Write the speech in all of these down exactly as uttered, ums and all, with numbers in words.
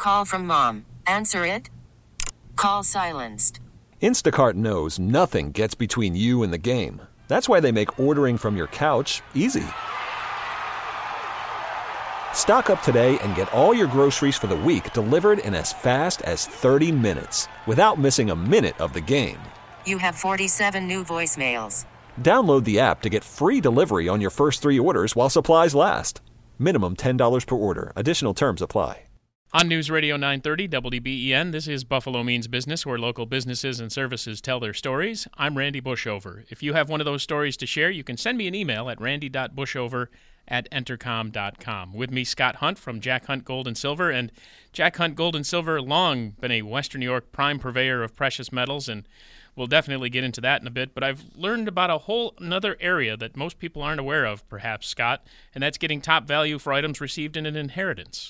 Call from mom. Answer it. Call silenced. Instacart knows nothing gets between you and the game. That's why they make ordering from your couch easy. Stock up today and get all your groceries for the week delivered in as fast as thirty minutes without missing a minute of the game. You have forty-seven new voicemails. Download the app to get free delivery on your first three orders while supplies last. Minimum ten dollars per order. Additional terms apply. On News Radio nine thirty W D B E N, this is Buffalo Means Business, where local businesses and services tell their stories. I'm Randy Bushover. If you have one of those stories to share, you can send me an email at randy dot bushover at entercom dot com. With me, Scott Hunt from Jack Hunt Gold and Silver. And Jack Hunt Gold and Silver, long been a Western New York prime purveyor of precious metals, and we'll definitely get into that in a bit. But I've learned about a whole another area that most people aren't aware of, perhaps, Scott, and that's getting top value for items received in an inheritance.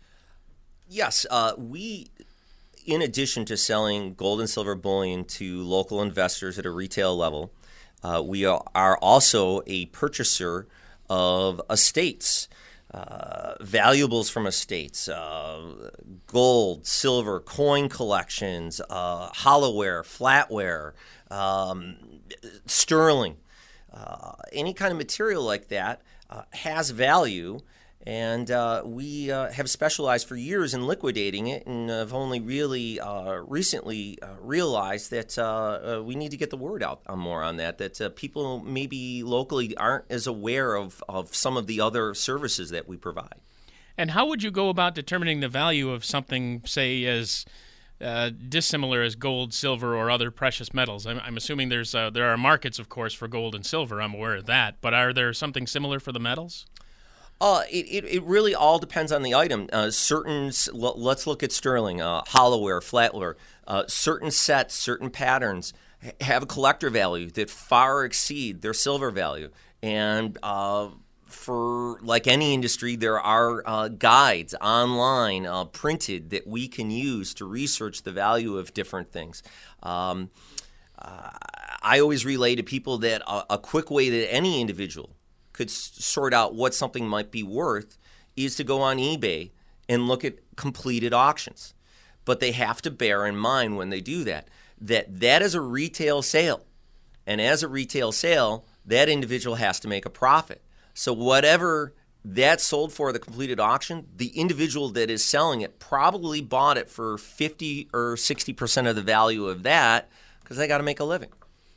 Yes, uh, we, in addition to selling gold and silver bullion to local investors at a retail level, uh, we are also a purchaser of estates, uh, valuables from estates, uh, gold, silver, coin collections, uh, hollowware, flatware, um, sterling, uh, any kind of material like that uh, has value. And uh, we uh, have specialized for years in liquidating it, and have only really uh, recently uh, realized that uh, uh, we need to get the word out on more on that, that uh, people maybe locally aren't as aware of, of some of the other services that we provide. And how would you go about determining the value of something, say, as uh, dissimilar as gold, silver, or other precious metals? I'm, I'm assuming there's uh, there are markets, of course, for gold and silver. I'm aware of that. But are there something similar for the metals? Uh, it, it, it really all depends on the item. Uh, certain, let's look at sterling, uh, hollowware, flatware. Uh, certain sets, certain patterns have a collector value that far exceed their silver value. And uh, for like any industry, there are uh, guides online, uh, printed, that we can use to research the value of different things. Um, uh, I always relay to people that a, a quick way that any individual could sort out what something might be worth is to go on eBay and look at completed auctions. But they have to bear in mind when they do that, that that is a retail sale. And as a retail sale, that individual has to make a profit. So whatever that's sold for, the completed auction, the individual that is selling it probably bought it for fifty or sixty percent of the value of that, because they got to make a living.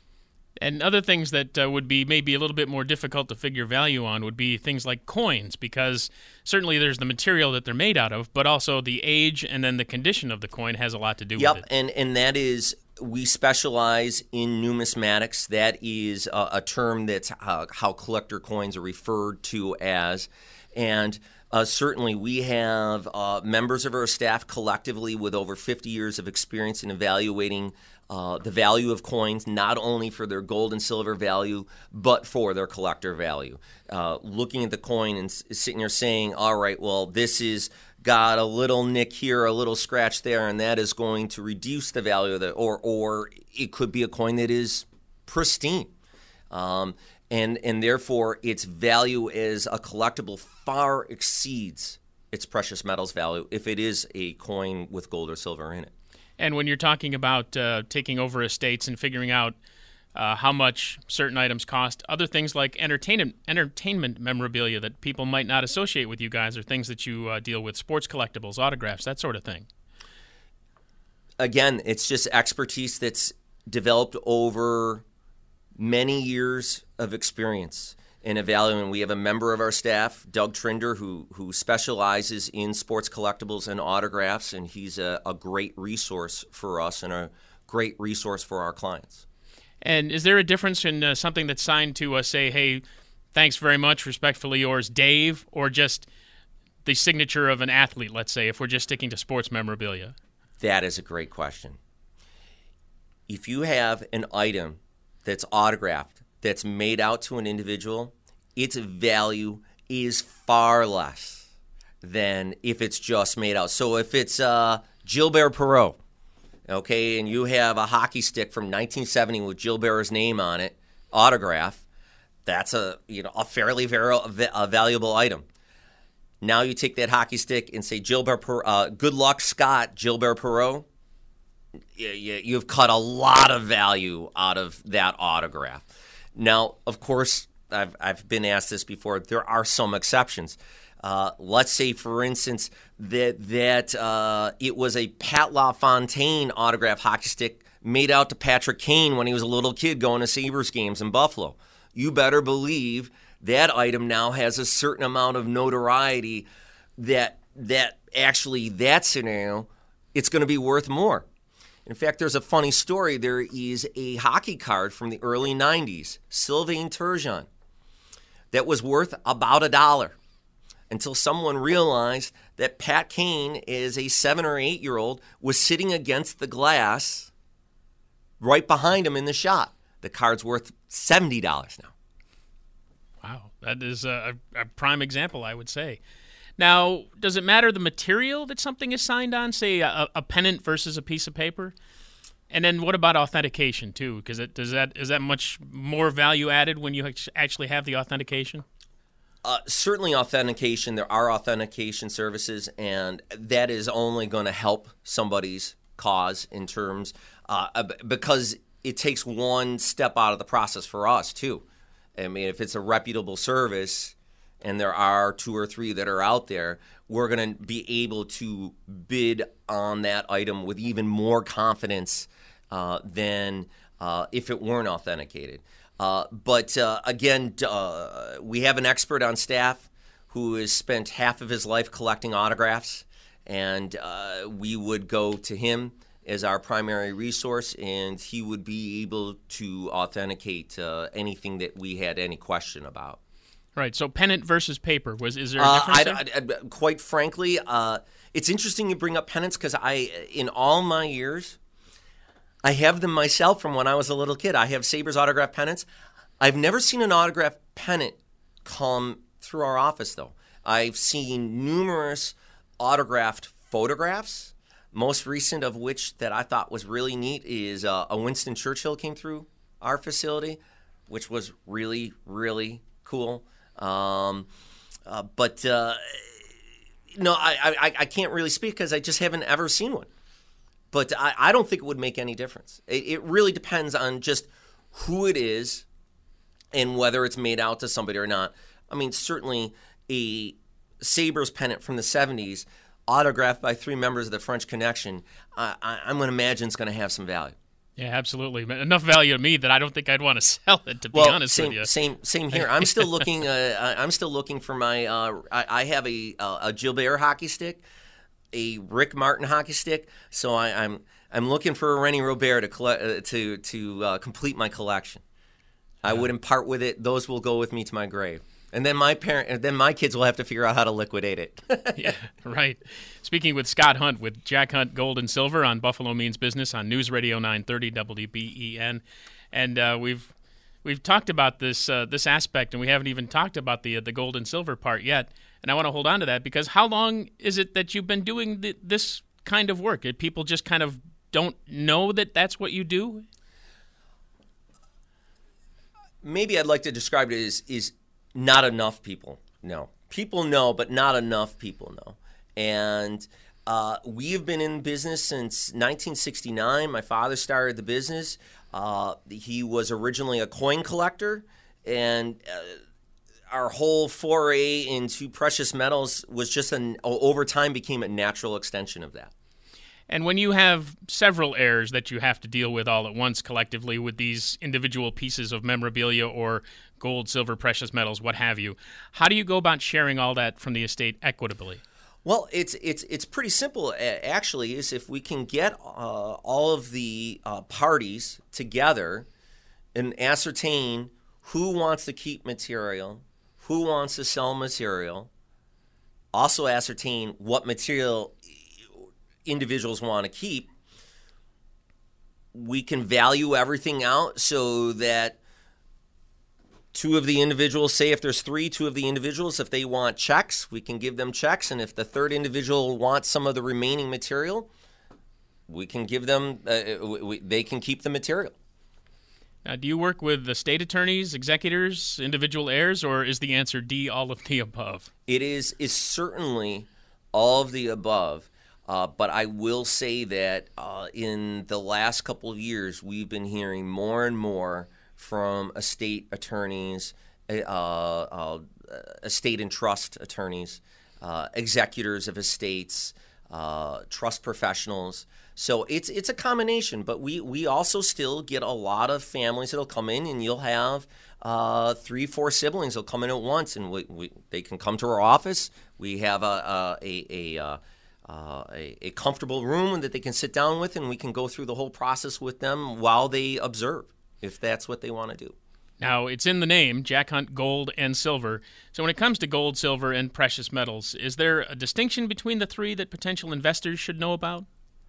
And other things that uh, would be maybe a little bit more difficult to figure value on would be things like coins, because certainly there's the material that they're made out of, but also the age and then the condition of the coin has a lot to do yep, with it. Yep, and, and that is, we specialize in numismatics. That is a, a term that's uh, how collector coins are referred to as. And uh, certainly we have uh, members of our staff collectively with over fifty years of experience in evaluating Uh, the value of coins, not only for their gold and silver value, but for their collector value. Uh, looking at the coin and s- sitting here saying, all right, well, this is got a little nick here, a little scratch there, and that is going to reduce the value of the, or or it could be a coin that is pristine. Um, and, and therefore, its value as a collectible far exceeds its precious metals value if it is a coin with gold or silver in it. And when you're talking about uh, taking over estates and figuring out uh, how much certain items cost, other things like entertainment entertainment memorabilia that people might not associate with you guys, or things that you uh, deal with, sports collectibles, autographs, that sort of thing. Again, it's just expertise that's developed over many years of experience in evaluating. We have a member of our staff, Doug Trinder, who who specializes in sports collectibles and autographs, and he's a, a great resource for us and a great resource for our clients. And is there a difference in uh, something that's signed to uh, say, hey, thanks very much, respectfully yours, Dave, or just the signature of an athlete, let's say, if we're just sticking to sports memorabilia? That is a great question. If you have an item that's autographed, that's made out to an individual, its value is far less than if it's just made out. So if it's uh, Gilbert Perreault, okay, and you have a hockey stick from nineteen seventy with Gilbert's name on it, autograph, that's a you know a fairly very a valuable item. Now you take that hockey stick and say, Gilbert, per- uh, good luck, Scott, Gilbert Perreault. You, you, you've cut a lot of value out of that autograph. Now, of course, I've, I've been asked this before. There are some exceptions. Uh, let's say, for instance, that that uh, it was a Pat LaFontaine autograph hockey stick made out to Patrick Kane when he was a little kid going to Sabres games in Buffalo. You better believe that item now has a certain amount of notoriety that that actually that scenario, it's going to be worth more. In fact, there's a funny story. There is a hockey card from the early nineties, Sylvain Turgeon, that was worth about a dollar. Until someone realized that Pat Kane, as a seven or eight year old, was sitting against the glass right behind him in the shot. The card's worth seventy dollars now. Wow, that is a, a prime example, I would say. Now, does it matter the material that something is signed on, say a, a pennant versus a piece of paper? And then what about authentication too? Because it does that is that much more value added when you actually have the authentication? Uh, certainly authentication. There are authentication services, and that is only going to help somebody's cause in terms uh, because it takes one step out of the process for us too. I mean, if it's a reputable service and there are two or three that are out there, we're going to be able to bid on that item with even more confidence uh, than uh, if it weren't authenticated. Uh, but uh, again, uh, we have an expert on staff who has spent half of his life collecting autographs, and uh, we would go to him as our primary resource, and he would be able to authenticate uh, anything that we had any question about. Right. So pennant versus paper, was is there a Uh, difference I, there? I, I, quite frankly, uh, it's interesting you bring up pennants because I, in all my years, I have them myself from when I was a little kid. I have Sabres autograph pennants. I've never seen an autograph pennant come through our office, though. I've seen numerous autographed photographs, most recent of which that I thought was really neat is uh, a Winston Churchill came through our facility, which was really, really cool. Um, uh, but, uh, no, I, I, I can't really speak because I just haven't ever seen one. But I, I don't think it would make any difference. It, it really depends on just who it is and whether it's made out to somebody or not. I mean, certainly a Sabres pennant from the seventies, autographed by three members of the French Connection, I, I, I'm going to imagine it's going to have some value. Yeah, absolutely. Enough value to me that I don't think I'd want to sell it, to be well, honest same, with you. Same, same here. I'm still looking. Uh, I'm still looking for my. Uh, I, I have a a Gilbert hockey stick, a Rick Martin hockey stick. So I, I'm I'm looking for a Rennie Robert to collect, uh, to to uh, complete my collection. I Yeah. wouldn't part with it. Those will go with me to my grave. And then my parent, and then my kids will have to figure out how to liquidate it. Yeah, right. Speaking with Scott Hunt with Jack Hunt Gold and Silver on Buffalo Means Business on News Radio nine thirty W B E N, and uh, we've we've talked about this uh, this aspect, and we haven't even talked about the uh, the gold and silver part yet. And I want to hold on to that because how long is it that you've been doing th- this kind of work? People just kind of don't know that that's what you do. Maybe I'd like to describe it as is. Not enough people know. People know, but not enough people know. And uh, we have been in business since nineteen sixty-nine. My father started the business. Uh, he was originally a coin collector, and uh, our whole foray into precious metals was just an over time became a natural extension of that. And when you have several heirs that you have to deal with all at once collectively with these individual pieces of memorabilia or gold, silver, precious metals, what have you, how do you go about sharing all that from the estate equitably? Well, it's it's it's pretty simple, actually, is if we can get uh, all of the uh, parties together and ascertain who wants to keep material, who wants to sell material, also ascertain what material individuals want to keep, we can value everything out so that two of the individuals, say if there's three, two of the individuals, if they want checks, we can give them checks. And if the third individual wants some of the remaining material, we can give them, uh, we, they can keep the material. Now, do you work with the state attorneys, executors, individual heirs, or is the answer D, all of the above? It is is certainly all of the above, uh, but I will say that uh, in the last couple of years, we've been hearing more and more from estate attorneys, uh, uh, estate and trust attorneys, uh, executors of estates, uh, trust professionals. So it's it's a combination, but we, we also still get a lot of families that'll come in, and you'll have uh, three, four siblings that'll come in at once, and we, we, they can come to our office. We have a a a, a, uh, a a comfortable room that they can sit down with, and we can go through the whole process with them while they observe, if that's what they want to do. Now, it's in the name, Jack Hunt Gold and Silver. So when it comes to gold, silver, and precious metals, is there a distinction between the three that potential investors should know about?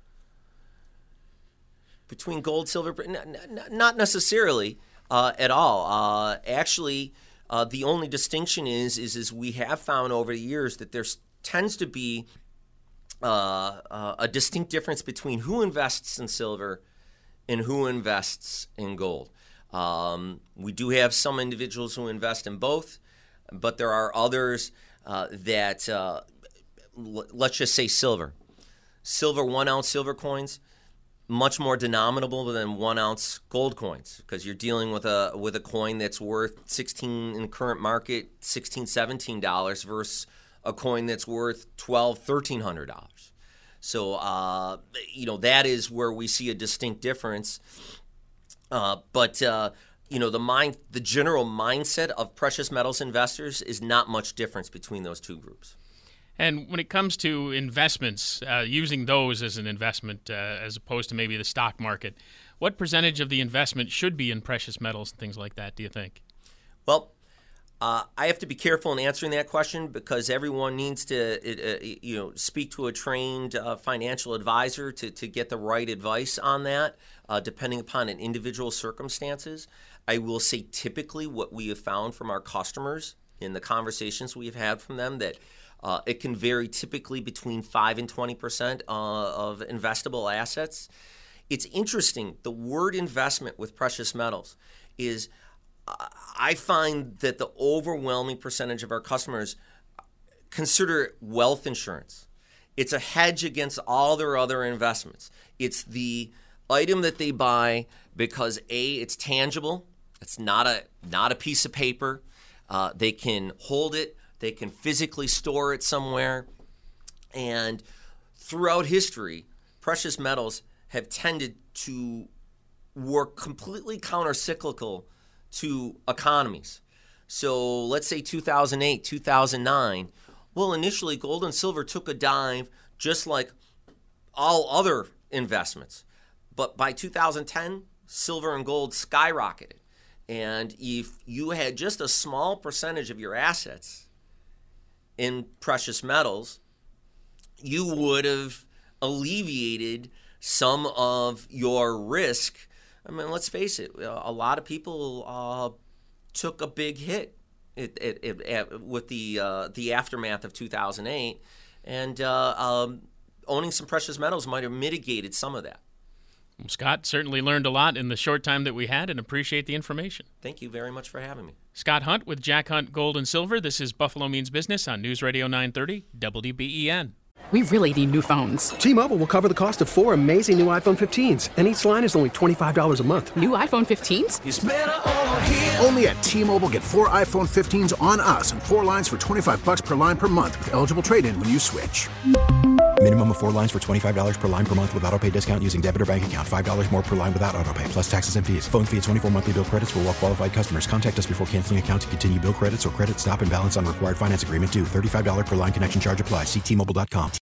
Between gold, silver, n- n- not necessarily uh, at all. Uh, actually, uh, the only distinction is, is is we have found over the years that there tends to be uh, uh, a distinct difference between who invests in silver and who invests in gold. Um, we do have some individuals who invest in both, but there are others uh, that, uh, l- let's just say silver. Silver, one-ounce silver coins, much more denominable than one-ounce gold coins, because you're dealing with a with a coin that's worth sixteen in the current market, sixteen, seventeen dollars versus a coin that's worth twelve, thirteen hundred dollars. So, uh, you know, that is where we see a distinct difference. Uh, but uh, you know, the mind, the general mindset of precious metals investors is not much difference between those two groups. And when it comes to investments, uh, using those as an investment uh, as opposed to maybe the stock market, what percentage of the investment should be in precious metals and things like that, do you think? Well, uh, I have to be careful in answering that question because everyone needs to, uh, you know, speak to a trained uh, financial advisor to, to get the right advice on that, uh, depending upon an individual circumstances. I will say typically what we have found from our customers in the conversations we've had from them that Uh, it can vary typically between five and twenty percent uh, of investable assets. It's interesting. The word investment with precious metals is, uh, I find that the overwhelming percentage of our customers consider it wealth insurance. It's a hedge against all their other investments. It's the item that they buy because A, it's tangible. It's not a not a piece of paper. Uh, they can hold it. They can physically store it somewhere. And throughout history, precious metals have tended to work completely counter-cyclical to economies. So let's say two thousand eight, two thousand nine. Well, initially, gold and silver took a dive just like all other investments. But by two thousand ten, silver and gold skyrocketed. And if you had just a small percentage of your assets in precious metals, you would have alleviated some of your risk. I mean, let's face it, a lot of people uh, took a big hit it, it, it, it, with the uh, the aftermath of two thousand eight, and uh, um, owning some precious metals might have mitigated some of that. Well, Scott, certainly learned a lot in the short time that we had and appreciate the information. Thank you very much for having me. Scott Hunt with Jack Hunt Gold and Silver. This is Buffalo Means Business on News Radio nine thirty W D B E N. We really need new phones. T-Mobile will cover the cost of four amazing new iPhone fifteens, and each line is only twenty-five dollars a month. New iPhone fifteens? It's better over here. Only at T-Mobile, get four iPhone fifteens on us and four lines for twenty-five dollars per line per month with eligible trade-in when you switch. Minimum of four lines for twenty-five dollars per line per month with autopay discount using debit or bank account. five dollars more per line without autopay, plus taxes and fees. Phone fee at twenty-four monthly bill credits for well-qualified customers. Contact us before canceling account to continue bill credits or credit stop and balance on required finance agreement due. thirty-five dollars per line connection charge applies. See T Mobile dot com.